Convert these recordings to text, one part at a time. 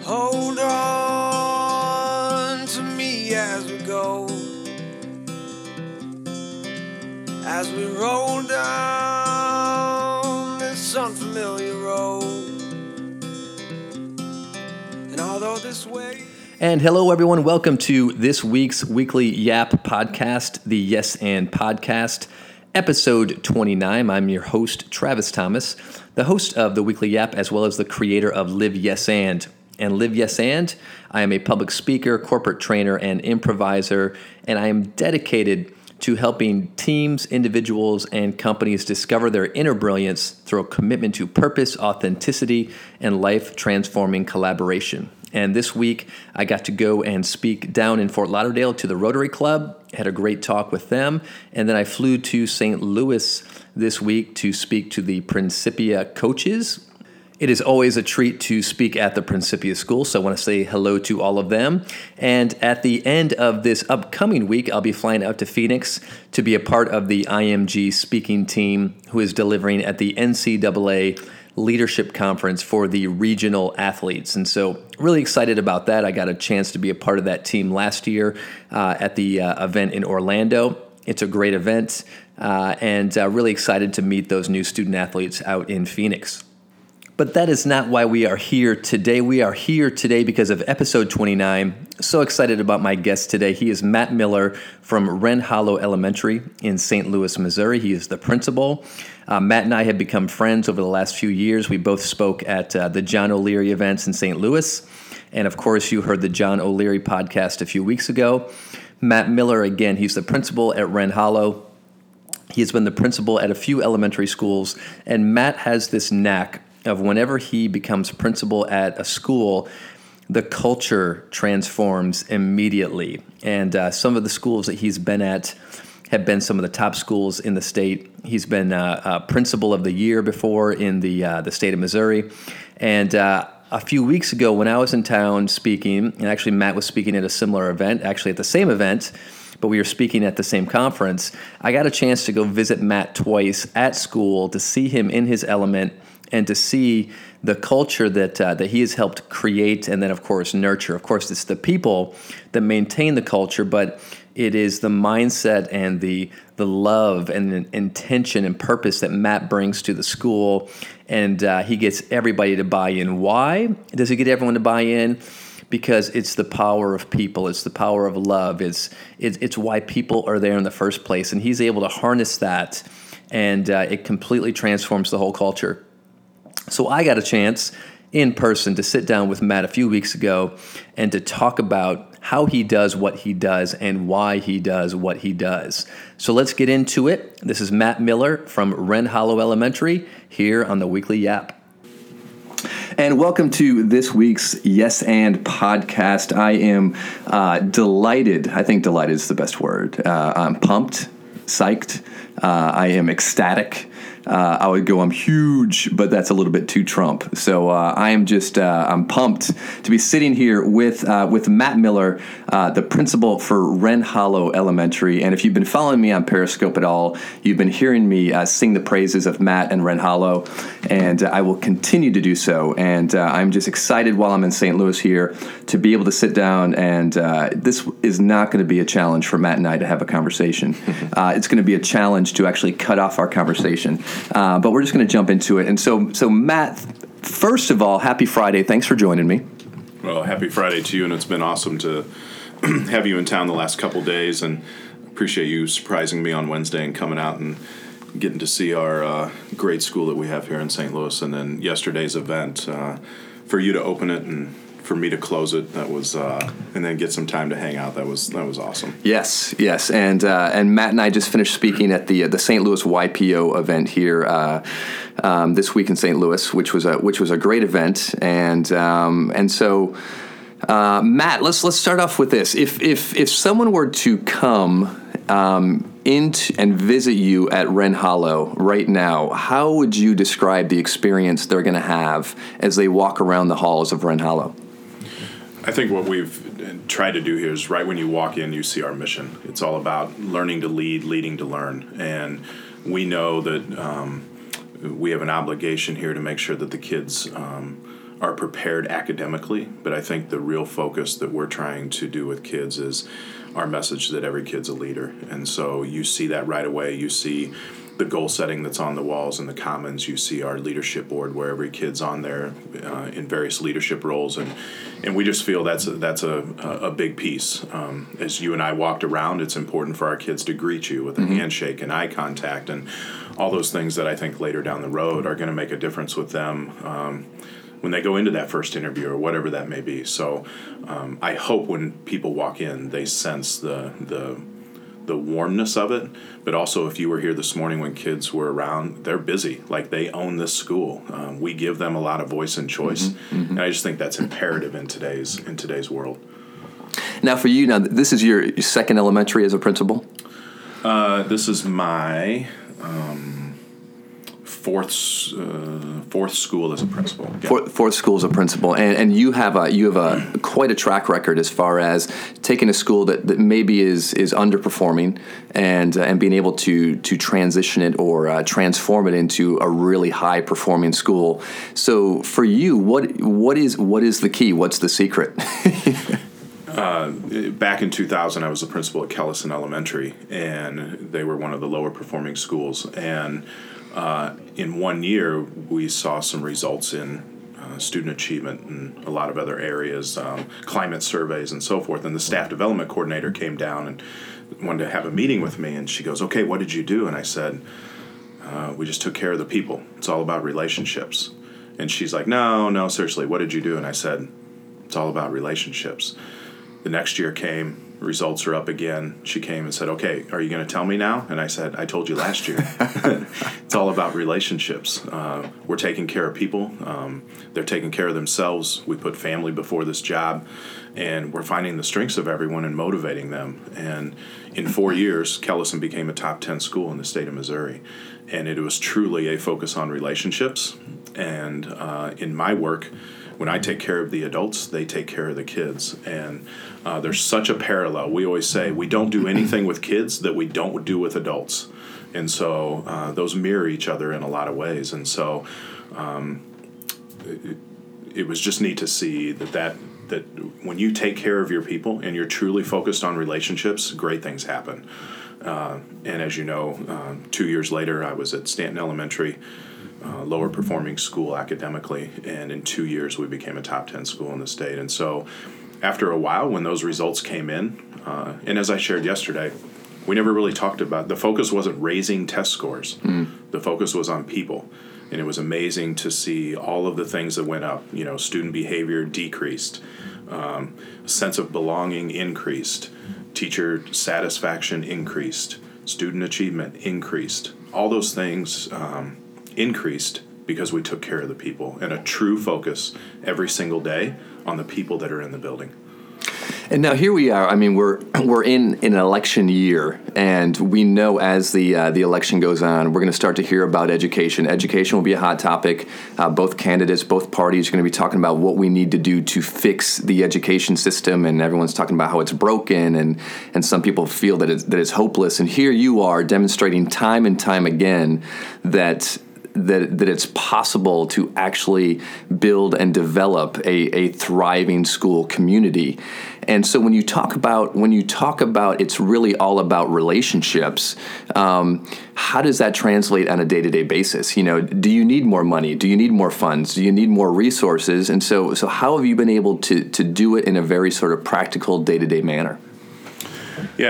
Hold on to me as we go, as we roll down this unfamiliar road. And although this way... And hello, everyone. Welcome to this week's Weekly Yap podcast, the Yes and Podcast, episode 29. I'm your host, Travis Thomas, the host of the Weekly Yap, as well as the creator of Live Yes And. And Live Yes And, I am a public speaker, corporate trainer, and improviser, and I am dedicated to helping teams, individuals, and companies discover their inner brilliance through a commitment to purpose, authenticity, and life-transforming collaboration. And this week, I got to go and speak down in Fort Lauderdale to the Rotary Club, had a great talk with them, and then I flew to St. Louis this week to speak to the Principia coaches. It is always a treat to speak at the Principia School, so I want to say hello to all of them. And at the end of this upcoming week, I'll be flying out to Phoenix to be a part of the IMG speaking team who is delivering at the NCAA Leadership Conference for the regional athletes. And so really excited about that. I got a chance to be a part of that team last year at the event in Orlando. It's a great event, and really excited to meet those new student athletes out in Phoenix. But that is not why we are here today. We are here today because of episode 29. So excited about my guest today. He is Matt Miller from Wren Hollow Elementary in St. Louis, Missouri. He is the principal. Matt and I have become friends over the last few years. We both spoke at the John O'Leary events in St. Louis. And of course, you heard the John O'Leary podcast a few weeks ago. Matt Miller, again, he's the principal at Wren Hollow. He has been the principal at a few elementary schools. And Matt has this knack of whenever he becomes principal at a school, the culture transforms immediately. And some of the schools that he's been at have been some of the top schools in the state. He's been principal of the year before in the state of Missouri. And a few weeks ago when I was in town speaking, and actually Matt was speaking at a similar event, actually at the same event, but we were speaking at the same conference, I got a chance to go visit Matt twice at school to see him in his element and to see the culture that he has helped create and then, of course, nurture. Of course, it's the people that maintain the culture, but it is the mindset and the love and the intention and purpose that Matt brings to the school, and he gets everybody to buy in. Why does he get everyone to buy in? Because it's the power of people. It's the power of love. It's why people are there in the first place, and he's able to harness that, and it completely transforms the whole culture. So I got a chance in person to sit down with Matt a few weeks ago and to talk about how he does what he does and why he does what he does. So let's get into it. This is Matt Miller from Wren Hollow Elementary here on the Weekly Yap. And welcome to this week's Yes And Podcast. I am delighted. I think delighted is the best word. I'm pumped, psyched. I am ecstatic. I would go, I'm huge, but that's a little bit too Trump. So I am just, I'm pumped to be sitting here with Matt Miller, the principal for Wren Hollow Elementary. And if you've been following me on Periscope at all, you've been hearing me sing the praises of Matt and Wren Hollow, and I will continue to do so. And I'm just excited while I'm in St. Louis here to be able to sit down, and this is not going to be a challenge for Matt and I to have a conversation. It's going to be a challenge to actually cut off our conversation. But we're just going to jump into it. And so Matt, first of all, happy Friday. Thanks for joining me. Well, happy Friday to you, and it's been awesome to have you in town the last couple days, and appreciate you surprising me on Wednesday and coming out and getting to see our great school that we have here in St. Louis, and then yesterday's event, for you to open it and for me to close it, that was, and then get some time to hang out. That was awesome. Yes, and Matt and I just finished speaking at the St. Louis YPO event here this week in St. Louis, which was a great event, and so Matt, let's start off with this. If someone were to come into and visit you at Wren Hollow right now, how would you describe the experience they're going to have as they walk around the halls of Wren Hollow? I think what we've tried to do here is right when you walk in, you see our mission. It's all about learning to lead, leading to learn. And we know that we have an obligation here to make sure that the kids are prepared academically, but I think the real focus that we're trying to do with kids is our message that every kid's a leader. And so you see that right away. You see the goal setting that's on the walls in the Commons. You see our leadership board where every kid's on there in various leadership roles, and we just feel that's a big piece. As you and I walked around, it's important for our kids to greet you with a handshake and eye contact, and all those things that I think later down the road are going to make a difference with them when they go into that first interview or whatever that may be. So I hope when people walk in, they sense the warmness of it, but also if you were here this morning when kids were around, they're busy. Like, they own this school. We give them a lot of voice and choice, and I just think that's imperative in today's world. Now, for you, this is your second elementary as a principal? This is my fourth school as a principal. Yeah. Fourth school as a principal, and you have a quite a track record as far as taking a school that maybe is underperforming and being able to transition it or transform it into a really high performing school. So for you, what is the key? What's the secret? Back in 2000, I was the principal at Kellison Elementary, and they were one of the lower performing schools. And in 1 year, we saw some results in student achievement and a lot of other areas, climate surveys and so forth. And the staff development coordinator came down and wanted to have a meeting with me. And she goes, "Okay, what did you do?" And I said, "We just took care of the people. It's all about relationships." And she's like, No, seriously, what did you do?" And I said, "It's all about relationships." The next year came, results are up again. She came and said, "Okay, are you going to tell me now?" And I said, "I told you last year." It's all about relationships. We're taking care of people. They're taking care of themselves. We put family before this job, and we're finding the strengths of everyone and motivating them. And in 4 years, Kellison became a top 10 school in the state of Missouri. And it was truly a focus on relationships. And in my work, when I take care of the adults, they take care of the kids. And there's such a parallel. We always say we don't do anything with kids that we don't do with adults. And so those mirror each other in a lot of ways. And so it was just neat to see that when you take care of your people and you're truly focused on relationships, great things happen. And as you know, 2 years later, I was at Stanton Elementary, lower performing school academically, and in 2 years we became a top 10 school in the state. And so after a while, when those results came in, and as I shared yesterday, we never really talked about, the focus wasn't raising test scores. The focus was on people. And it was amazing to see all of the things that went up. Student behavior decreased, sense of belonging increased, teacher satisfaction increased, student achievement increased. All those things increased because we took care of the people, and a true focus every single day on the people that are in the building. And now here we are. I mean, we're in an election year, and we know as the election goes on, we're going to start to hear about education. Education will be a hot topic. Both candidates, both parties are going to be talking about what we need to do to fix the education system, and everyone's talking about how it's broken, and some people feel that it's hopeless. And here you are demonstrating time and time again that it's possible to actually build and develop a thriving school community. And so when you talk about it's really all about relationships, how does that translate on a day-to-day basis? Do you need more money? Do you need more funds? Do you need more resources? And so how have you been able to do it in a very sort of practical day-to-day manner? Yeah,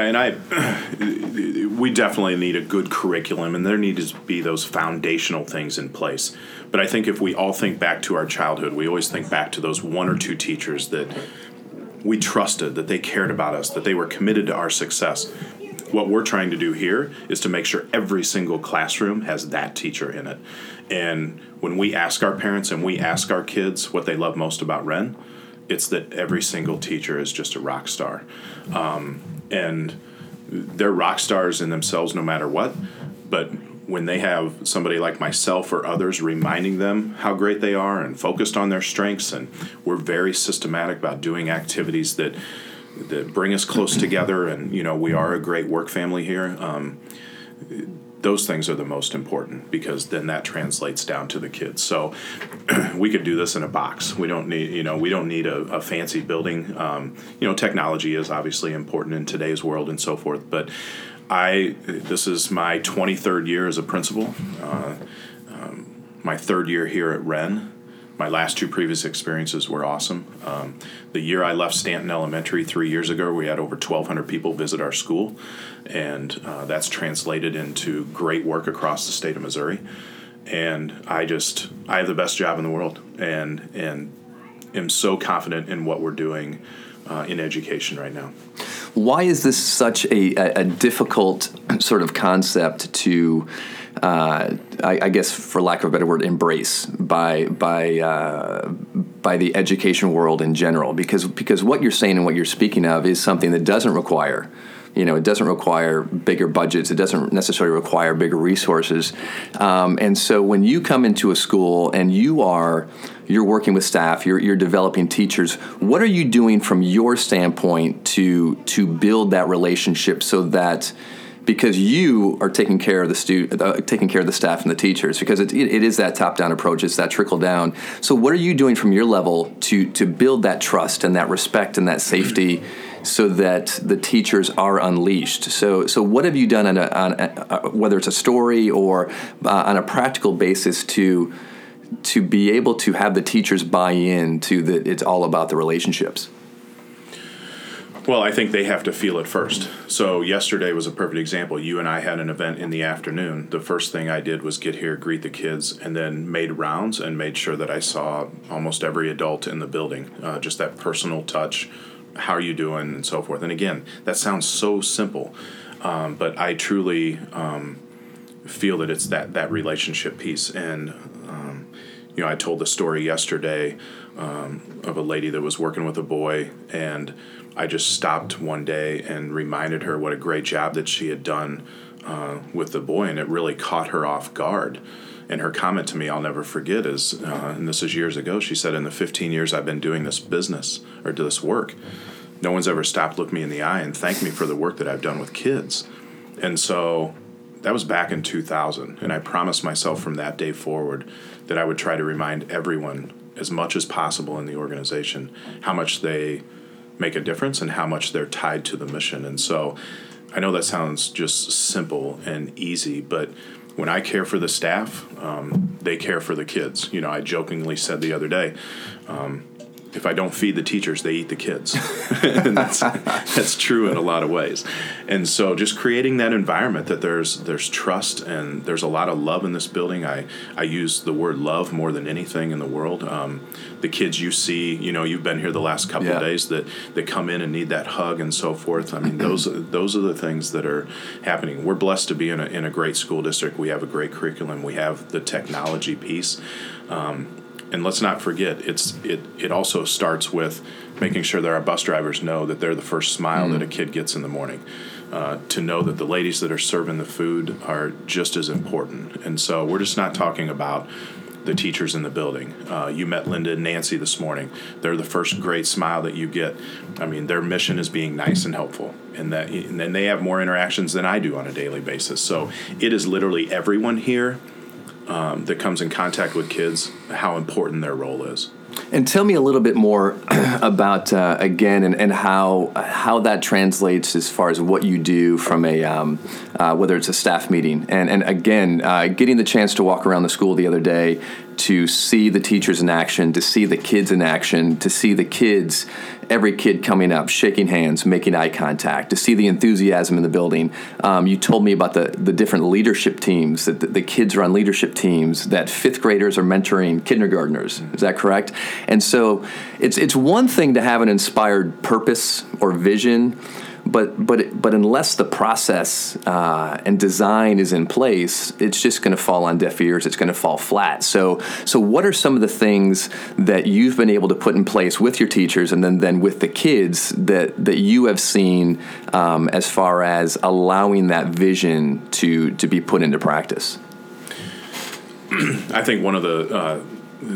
and we definitely need a good curriculum, and there need to be those foundational things in place. But I think if we all think back to our childhood, we always think back to those one or two teachers that we trusted, that they cared about us, that they were committed to our success. What we're trying to do here is to make sure every single classroom has that teacher in it. And when we ask our parents and we ask our kids what they love most about Wren, it's that every single teacher is just a rock star. And they're rock stars in themselves no matter what, but when they have somebody like myself or others reminding them how great they are and focused on their strengths, and we're very systematic about doing activities that bring us close together, and we are a great work family here. those things are the most important, because then that translates down to the kids. So we could do this in a box. We don't need a fancy building. Technology is obviously important in today's world and so forth. But this is my 23rd year as a principal. My third year here at Wren. My last two previous experiences were awesome. The year I left Stanton Elementary 3 years ago, we had over 1,200 people visit our school, and that's translated into great work across the state of Missouri. And I have the best job in the world, and am so confident in what we're doing in education right now. Why is this such a difficult sort of concept to, I guess, for lack of a better word, embrace by the education world in general? Because what you're saying and what you're speaking of is something that doesn't require, it doesn't require bigger budgets. It doesn't necessarily require bigger resources. And so when you come into a school and you're working with staff, you're developing teachers, what are you doing from your standpoint to build that relationship so that, because you are taking care of the staff and the teachers, because it is that top-down approach, it's that trickle-down. So what are you doing from your level to build that trust and that respect and that safety so that the teachers are unleashed? So what have you done on whether it's a story or on a practical basis to be able to have the teachers buy in to that it's all about the relationships? Well, I think they have to feel it first. So yesterday was a perfect example. You and I had an event in the afternoon. The first thing I did was get here, greet the kids, and then made rounds and made sure that I saw almost every adult in the building. Just that personal touch. How are you doing? And so forth. And again, that sounds so simple, but I truly feel that it's that relationship piece. And I told the story yesterday of a lady that was working with a boy, and I just stopped one day and reminded her what a great job that she had done with the boy, and it really caught her off guard. And her comment to me, I'll never forget, is, and this is years ago, she said, in the 15 years I've been doing this business, or this work, no one's ever stopped, looked me in the eye, and thanked me for the work that I've done with kids. And so that was back in 2000, and I promised myself from that day forward that I would try to remind everyone as much as possible in the organization how much they make a difference and how much they're tied to the mission. And so I know that sounds just simple and easy, but when I care for the staff, they care for the kids. I jokingly said the other day, if I don't feed the teachers, they eat the kids. And that's true in a lot of ways. And so just creating that environment that there's trust and there's a lot of love in this building. I use the word love more than anything in the world. The kids you see, you've been here the last couple of days that come in and need that hug and so forth. I mean, those are the things that are happening. We're blessed to be in a great school district. We have a great curriculum. We have the technology piece. And let's not forget, it also starts with making sure that our bus drivers know that they're the first smile that a kid gets in the morning. To know that the ladies that are serving the food are just as important. And so we're just not talking about the teachers in the building. You met Linda and Nancy this morning. They're the first great smile that you get. I mean, their mission is being nice and helpful. And then they have more interactions than I do on a daily basis. So it is literally everyone here that comes in contact with kids, how important their role is. And tell me a little bit more about, again, and how that translates as far as what you do from whether it's a staff meeting. And again, getting the chance to walk around the school the other day to see the teachers in action, to see the kids in action, to see the kids, every kid coming up, shaking hands, making eye contact, to see the enthusiasm in the building. You told me about the different leadership teams, that the kids are on leadership teams, that fifth graders are mentoring kindergartners. Is that correct? And so it's one thing to have an inspired purpose or vision, but unless the process and design is in place, it's just going to fall on deaf ears. It's going to fall flat. So what are some of the things that you've been able to put in place with your teachers and then with the kids that you have seen as far as allowing that vision to be put into practice? I think one of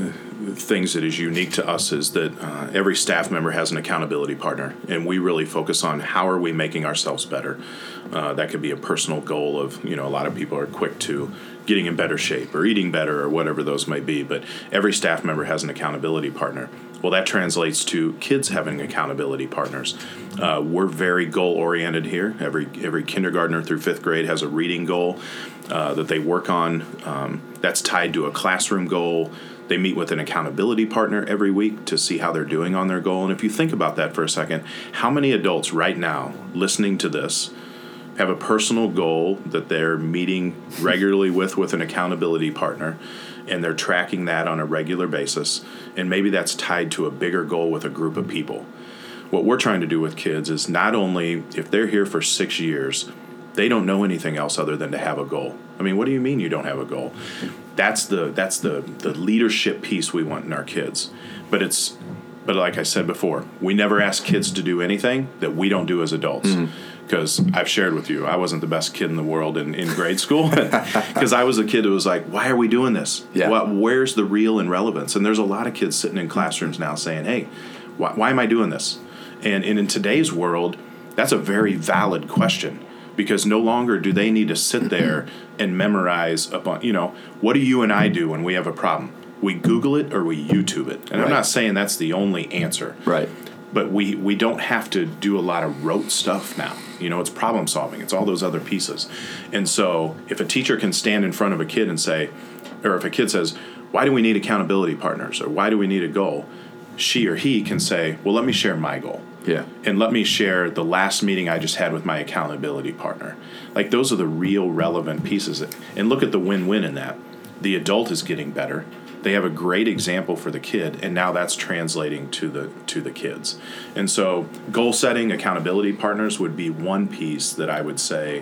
things that is unique to us is that every staff member has an accountability partner, and we really focus on how are we making ourselves better. That could be a personal goal of, a lot of people are quick to getting in better shape or eating better or whatever those might be, but every staff member has an accountability partner. Well, that translates to kids having accountability partners. We're very goal-oriented here. Every kindergartner through 5th grade has a reading goal that they work on. That's tied to a classroom goal. They meet with an accountability partner every week to see how they're doing on their goal. And if you think about that for a second, how many adults right now listening to this have a personal goal that they're meeting regularly with an accountability partner, and they're tracking that on a regular basis, and maybe that's tied to a bigger goal with a group of people. What we're trying to do with kids is not only, if they're here for 6 years, they don't know anything else other than to have a goal. I mean, what do you mean you don't have a goal? That's the leadership piece we want in our kids. But like I said before, we never ask kids to do anything that we don't do as adults. Because I've shared with you, I wasn't the best kid in the world in grade school. Because I was a kid who was like, why are we doing this? Yeah. Where's the real and relevance? And there's a lot of kids sitting in classrooms now saying, hey, why am I doing this? And in today's world, that's a very valid question. Because no longer do they need to sit there and memorize what do you and I do when we have a problem? We Google it or we YouTube it. And Right. I'm not saying that's the only answer. Right. But we don't have to do a lot of rote stuff now. It's problem solving. It's all those other pieces. And so if a teacher can stand in front of a kid and say, or if a kid says, why do we need accountability partners? Or why do we need a goal? She or he can say, well, let me share my goal. Yeah. And let me share the last meeting I just had with my accountability partner. Like, those are the real relevant pieces. And look at the win-win in that. The adult is getting better. They have a great example for the kid, and now that's translating to the kids. And so goal setting, accountability partners would be one piece that I would say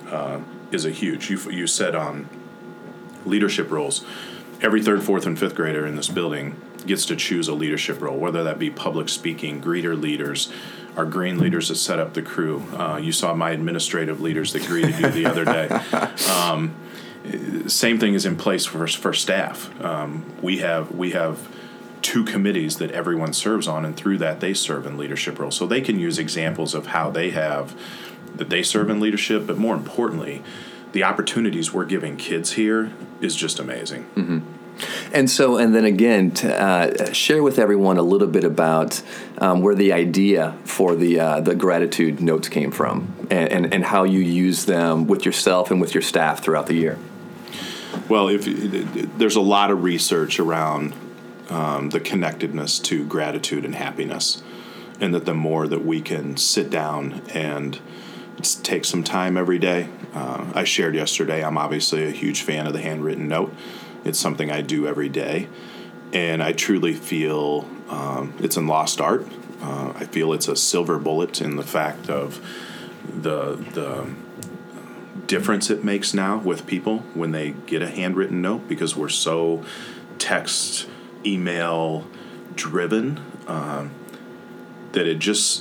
is a huge. You said on leadership roles. Every 3rd, 4th, and 5th grader in this building gets to choose a leadership role, whether that be public speaking, greeter leaders, our green leaders that set up the crew. You saw my administrative leaders that greeted you the other day. Same thing is in place for staff. We have 2 committees that everyone serves on, and through that they serve in leadership roles. So they can use examples of how they serve in leadership, but more importantly, the opportunities we're giving kids here is just amazing. Mm-hmm. And then again, to share with everyone a little bit about where the idea for the gratitude notes came from, and how you use them with yourself and with your staff throughout the year. Well, there's a lot of research around the connectedness to gratitude and happiness, and that the more that we can sit down and take some time every day. I shared yesterday, I'm obviously a huge fan of the handwritten note. It's something I do every day, and I truly feel it's a lost art. I feel it's a silver bullet in the fact of the difference it makes now with people when they get a handwritten note, because we're so text, email driven that it just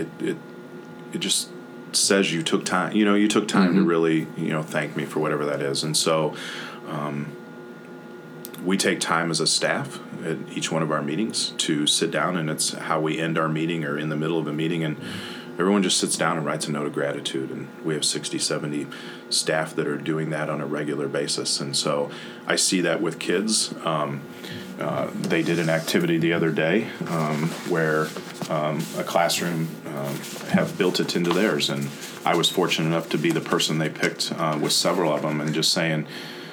says you took time. You took time to really thank me for whatever that is. And so we take time as a staff at each one of our meetings to sit down, and it's how we end our meeting or in the middle of a meeting, and everyone just sits down and writes a note of gratitude. And we have 60, 70 staff that are doing that on a regular basis. And so I see that with kids. They did an activity the other day where a classroom have built it into theirs. And I was fortunate enough to be the person they picked with several of them, and just saying,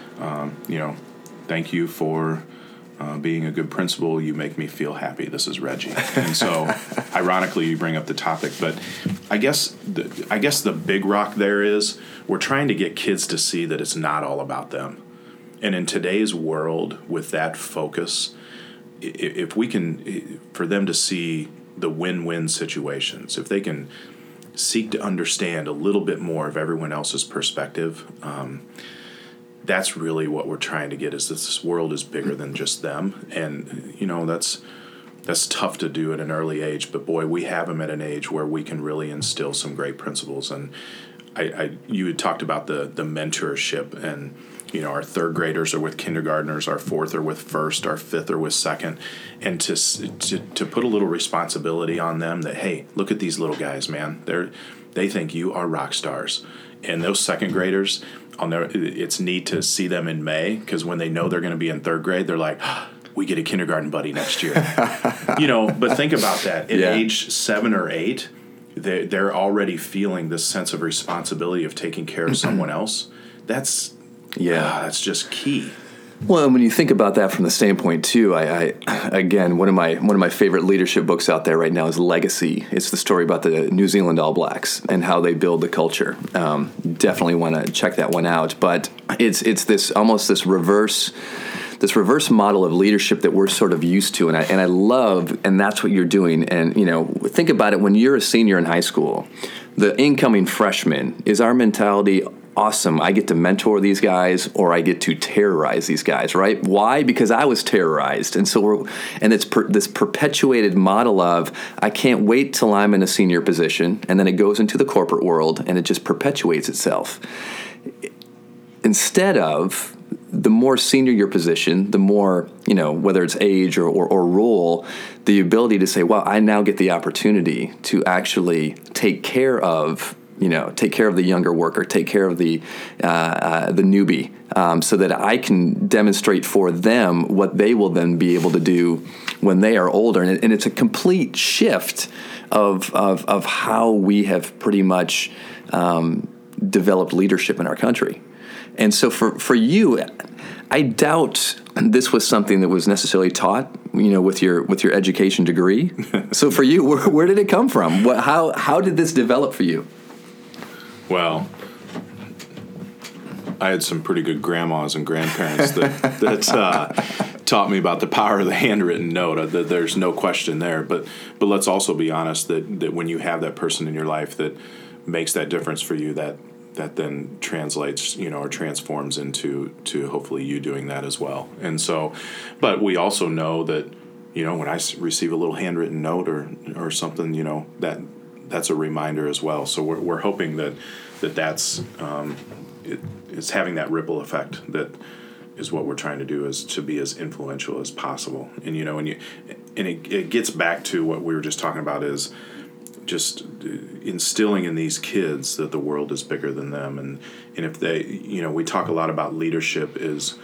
thank you for being a good principal. You make me feel happy. This is Reggie. And so, ironically, you bring up the topic, but I guess the big rock there is we're trying to get kids to see that it's not all about them. And in today's world, with that focus, if we can, for them to see the win-win situations, if they can seek to understand a little bit more of everyone else's perspective, that's really what we're trying to get, is that this world is bigger than just them. And, that's tough to do at an early age, but boy, we have them at an age where we can really instill some great principles. And you had talked about the mentorship, and our third graders are with kindergartners, our fourth are with first, our fifth are with second, and to put a little responsibility on them that, hey, look at these little guys, man, they think you are rock stars. And those second graders, it's neat to see them in May, because when they know they're going to be in third grade, they're like, we get a kindergarten buddy next year. But think about that. At age 7 or 8, they're already feeling this sense of responsibility of taking care of someone else. That's just key. Well, and when you think about that from the standpoint too, I again, one of my favorite leadership books out there right now is Legacy. It's the story about the New Zealand All Blacks and how they build the culture. Definitely want to check that one out. But it's this almost this reverse model of leadership that we're sort of used to, and I love, and that's what you're doing. And think about it: when you're a senior in high school, the incoming freshman, is our mentality, awesome, I get to mentor these guys, or I get to terrorize these guys, right? Why? Because I was terrorized. And so it's this perpetuated model of, I can't wait till I'm in a senior position, and then it goes into the corporate world, and it just perpetuates itself. Instead of, the more senior your position, the more, whether it's age or role, the ability to say, well, I now get the opportunity to actually take care of the younger worker, take care of the newbie, so that I can demonstrate for them what they will then be able to do when they are older. And it's a complete shift of how we have pretty much developed leadership in our country. And so for you, I doubt this was something that was necessarily taught, with your education degree. So for you, where did it come from? How did this develop for you? Well, I had some pretty good grandmas and grandparents that taught me about the power of the handwritten note. There's no question there. But let's also be honest that when you have that person in your life that makes that difference for you, that then translates, or transforms into hopefully you doing that as well. And so, but we also know that, when I receive a little handwritten note or something, that's a reminder as well. So we're hoping that's it's having that ripple effect that is what we're trying to do, is to be as influential as possible. And it gets back to what we were just talking about, is just instilling in these kids that the world is bigger than them. And if they, we talk a lot about leadership is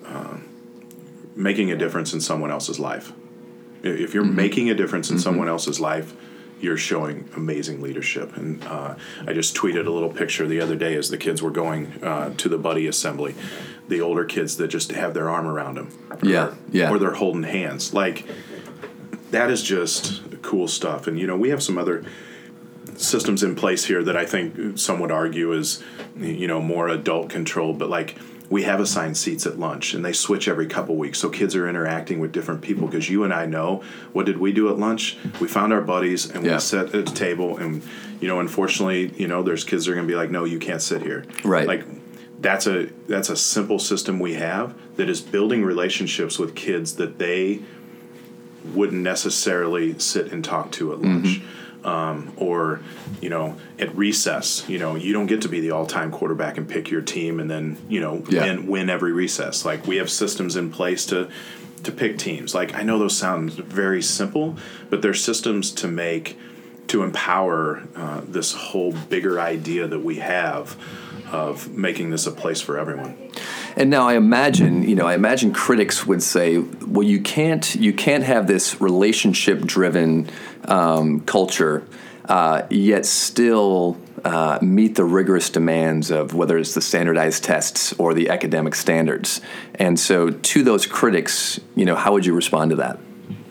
making a difference in someone else's life. If you're making a difference in someone else's life, you're showing amazing leadership. And I just tweeted a little picture the other day as the kids were going to the buddy assembly. The older kids that just have their arm around them. Or they're holding hands. Like, that is just cool stuff. And, we have some other systems in place here that I think some would argue is, more adult controlled. But, like, we have assigned seats at lunch, and they switch every couple weeks. So kids are interacting with different people, because you and I know, what did we do at lunch? We found our buddies, and we sat at a table, and, unfortunately, there's kids that are going to be like, no, you can't sit here. Right. Like, that's a simple system we have that is building relationships with kids that they wouldn't necessarily sit and talk to at lunch. Or, at recess, you don't get to be the all-time quarterback and pick your team and then, win every recess. Like, we have systems in place to pick teams. Like, I know those sound very simple, but they're systems to empower this whole bigger idea that we have of making this a place for everyone. And now I imagine critics would say, well, you can't have this relationship-driven culture, yet still meet the rigorous demands of whether it's the standardized tests or the academic standards. And so, to those critics, how would you respond to that?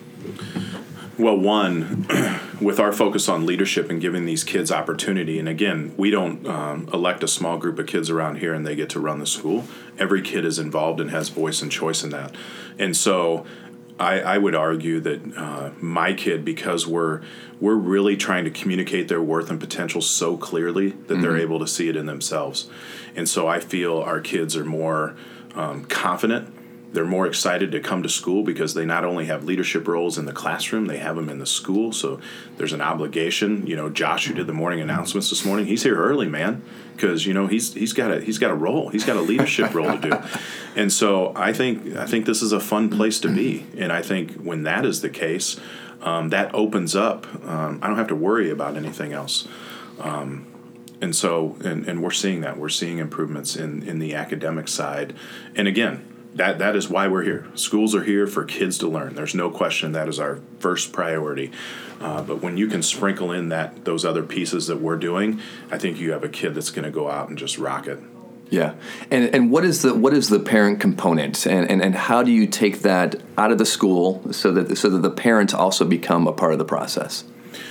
Well, one, with our focus on leadership and giving these kids opportunity, and again, we don't elect a small group of kids around here and they get to run the school. Every kid is involved and has voice and choice in that. And so I would argue that my kid, because we're really trying to communicate their worth and potential so clearly that they're able to see it in themselves. And so I feel our kids are more confident They're more excited to come to school because they not only have leadership roles in the classroom, they have them in the school. So there's an obligation. Josh, who did the morning announcements this morning, he's here early, man, because he's got a role. He's got a leadership role to do. And so I think this is a fun place to be. And I think when that is the case, that opens up. I don't have to worry about anything else. And so, and we're seeing that. We're seeing improvements in the academic side. And again, that is why we're here. Schools are here for kids to learn. There's no question that is our first priority. But when you can sprinkle in those other pieces that we're doing, I think you have a kid that's going to go out and just rock it. Yeah, and what is the parent component, and how do you take that out of the school so that the parents also become a part of the process?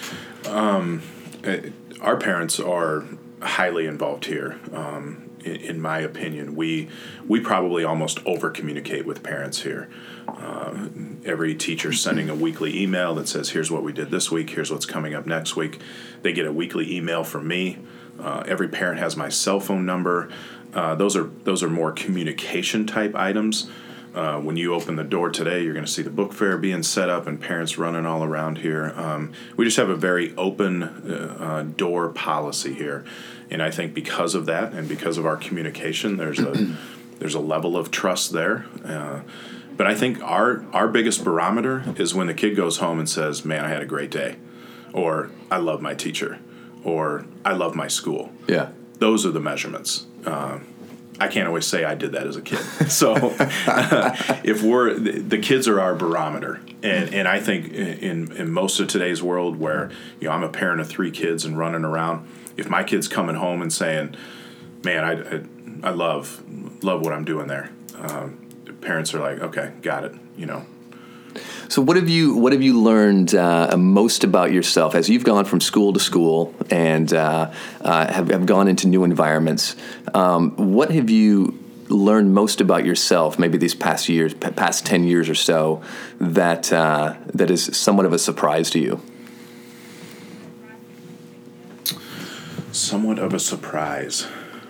Our parents are highly involved here. In my opinion, we probably almost over-communicate with parents here. Every teacher sending a weekly email that says, here's what we did this week, here's what's coming up next week. They get a weekly email from me. Every parent has my cell phone number. Those are more communication type items. When you open the door today, you're going to see the book fair being set up and parents running all around here. We just have a very open door policy here. And I think because of that and because of our communication, there's a level of trust there. But I think our biggest barometer is when the kid goes home and says, man, I had a great day, or I love my teacher, or I love my school. Yeah. Those are the measurements. I can't always say I did that as a kid. So if the kids are our barometer. And I think in most of today's world where, I'm a parent of 3 kids and running around, if my kid's coming home and saying, man, I love what I'm doing there. Parents are like, okay, got it, So what have you learned most about yourself as you've gone from school to school and have gone into new environments? What have you learned most about yourself, maybe these past 10 years or so, that is somewhat of a surprise to you? Somewhat of a surprise.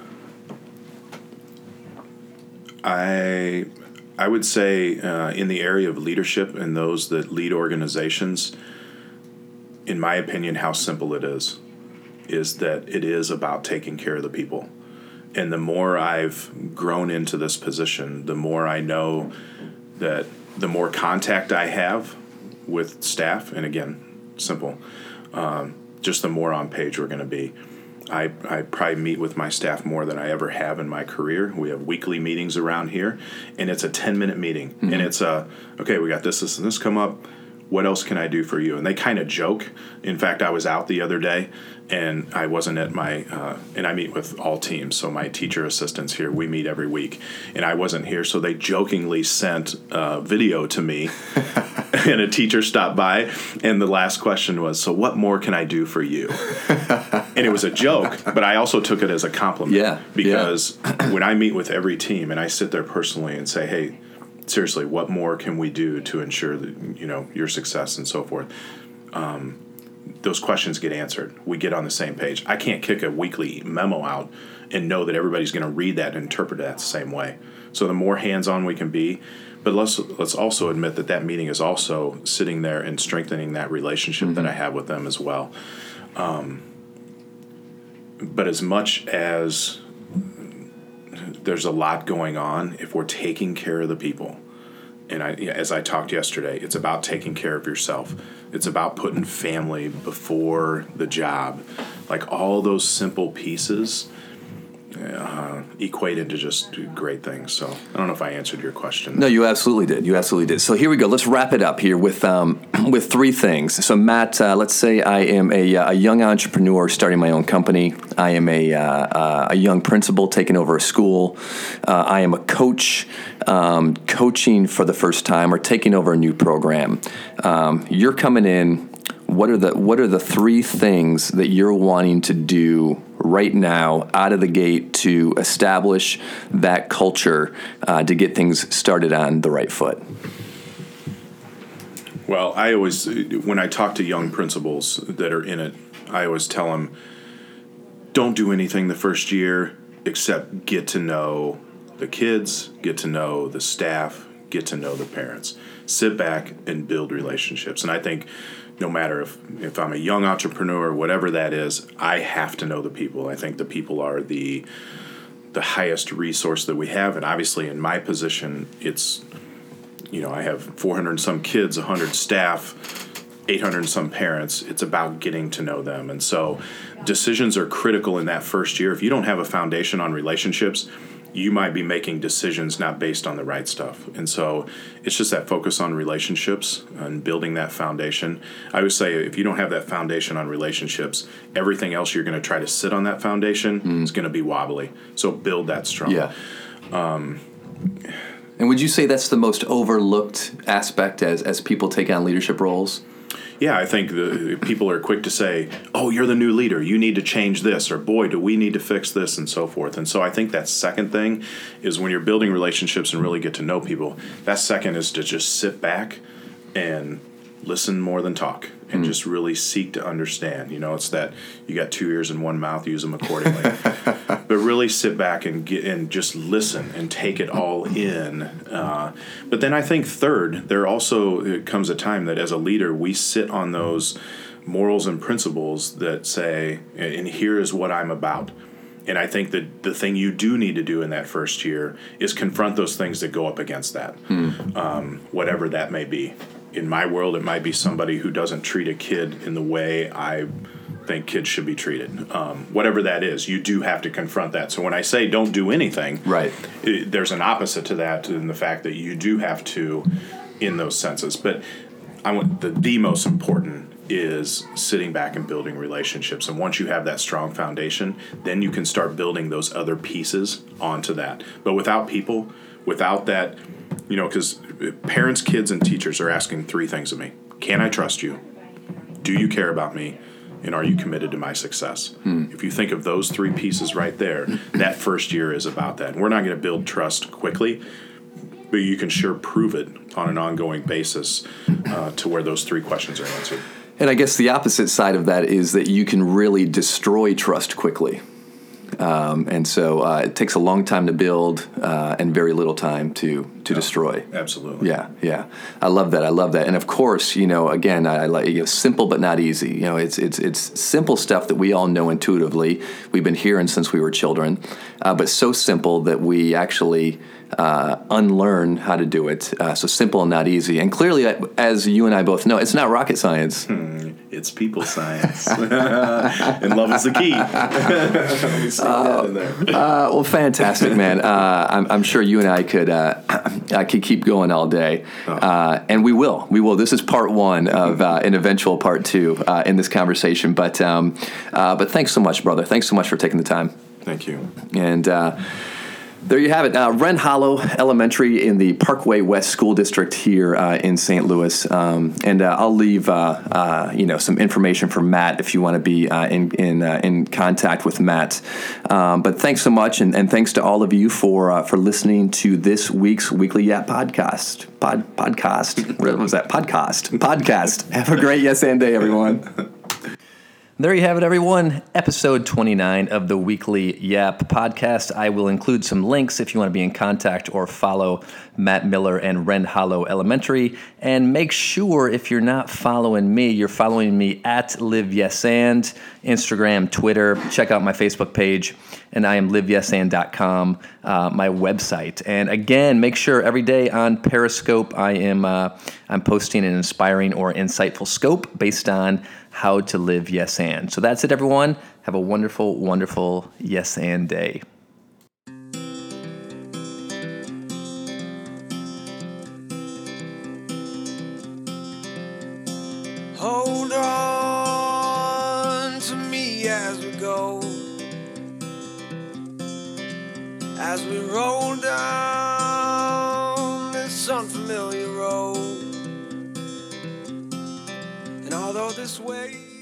I would say in the area of leadership and those that lead organizations, in my opinion, how simple it is that it is about taking care of the people. And the more I've grown into this position, the more I know that the more contact I have with staff, and again, simple, just the more on page we're going to be. I probably meet with my staff more than I ever have in my career. We have weekly meetings around here, and it's a 10-minute meeting. Mm-hmm. And it's okay, we got this, and this come up. What else can I do for you? And they kind of joke. In fact, I was out the other day, and I wasn't at my, and I meet with all teams, so my teacher assistants here, we meet every week, and I wasn't here, so they jokingly sent a video to me, and a teacher stopped by, and the last question was, so what more can I do for you? And it was a joke, but I also took it as a compliment. Yeah. Because when I meet with every team, and I sit there personally and say, hey, seriously, what more can we do to ensure that, your success and so forth? Those questions get answered. We get on the same page. I can't kick a weekly memo out and know that everybody's going to read that and interpret that the same way. So the more hands-on we can be, but let's also admit that meeting is also sitting there and strengthening that relationship mm-hmm. that I have with them as well. But as much as there's a lot going on, if we're taking care of the people, and as I talked yesterday, it's about taking care of yourself. It's about putting family before the job. Like all those simple pieces equate into just great things. So I don't know if I answered your question. No, you absolutely did. So here we go. Let's wrap it up here with 3 things. So Matt, let's say I am a young entrepreneur starting my own company. I am a young principal taking over a school. I am a coach coaching for the first time or taking over a new program. You're coming in. What are the 3 things that you're wanting to do right now out of the gate to establish that culture to get things started on the right foot? Well, I always, when I talk to young principals that are in it, I always tell them, don't do anything the first year except get to know the kids, get to know the staff, get to know the parents. Sit back and build relationships. And I think no matter if I'm a young entrepreneur, whatever that is, I have to know the people. I think the people are the highest resource that we have. And obviously in my position, it's, I have 400 and some kids, 100 staff, 800 and some parents. It's about getting to know them. And so decisions are critical in that first year. If you don't have a foundation on relationships, you might be making decisions not based on the right stuff. And so it's just that focus on relationships and building that foundation. I would say if you don't have that foundation on relationships, everything else you're going to try to sit on that foundation is going to be wobbly. So build that strong. Yeah. And would you say that's the most overlooked aspect as people take on leadership roles? Yeah, I think the people are quick to say, oh, you're the new leader. You need to change this, or boy, do we need to fix this, and so forth. And so I think that second thing is when you're building relationships and really get to know people, that second is to just sit back and listen more than talk and just really seek to understand. It's that you got 2 ears and 1 mouth, use them accordingly. But really sit back and just listen and take it all in. But then I think third, it comes a time that as a leader, we sit on those morals and principles that say, and here is what I'm about. And I think that the thing you do need to do in that first year is confront those things that go up against that, whatever that may be. In my world, it might be somebody who doesn't treat a kid in the way I think kids should be treated. Whatever that is, you do have to confront that. So when I say don't do anything, right, there's an opposite to that in the fact that you do have to in those senses. But I want the most important is sitting back and building relationships. And once you have that strong foundation, then you can start building those other pieces onto that. But without people, without that, because parents, kids, and teachers are asking 3 things of me. Can I trust you? Do you care about me? And are you committed to my success? If you think of those 3 pieces right there, that first year is about that. And we're not going to build trust quickly, but you can sure prove it on an ongoing basis to where those 3 questions are answered. And I guess the opposite side of that is that you can really destroy trust quickly. And so it takes a long time to build and very little time to destroy. Absolutely. Yeah. I love that. And of course, again, I like simple but not easy. It's simple stuff that we all know intuitively. We've been hearing since we were children, but so simple that we actually unlearn how to do it. So simple and not easy. And clearly, as you and I both know, it's not rocket science. It's people science. And love is the key. Well, fantastic, man. I'm sure you and I could keep going all day. And we will. This is part 1 of an eventual part 2 in this conversation. But thanks so much, brother. Thanks so much for taking the time. Thank you. And there you have it. Wren Hollow Elementary in the Parkway West School District here in St. Louis. And I'll leave some information for Matt if you want to be in contact with Matt. But thanks so much, and thanks to all of you for listening to this week's Weekly Yap podcast. Podcast. What was that? Podcast. Have a great Yes and Day, everyone. There you have it, everyone. Episode 29 of the Weekly Yap podcast. I will include some links if you want to be in contact or follow Matt Miller and Wren Hollow Elementary. And make sure, if you're not following me, you're following me at LiveYesAnd, Instagram, Twitter. Check out my Facebook page. And I am liveyesand.com, my website. And again, make sure every day on Periscope I'm posting an inspiring or insightful scope based on how to live yes and. So that's it, everyone. Have a wonderful, wonderful yes and day. Hold on to me as we go, as we roll down this unfamiliar road. And although this way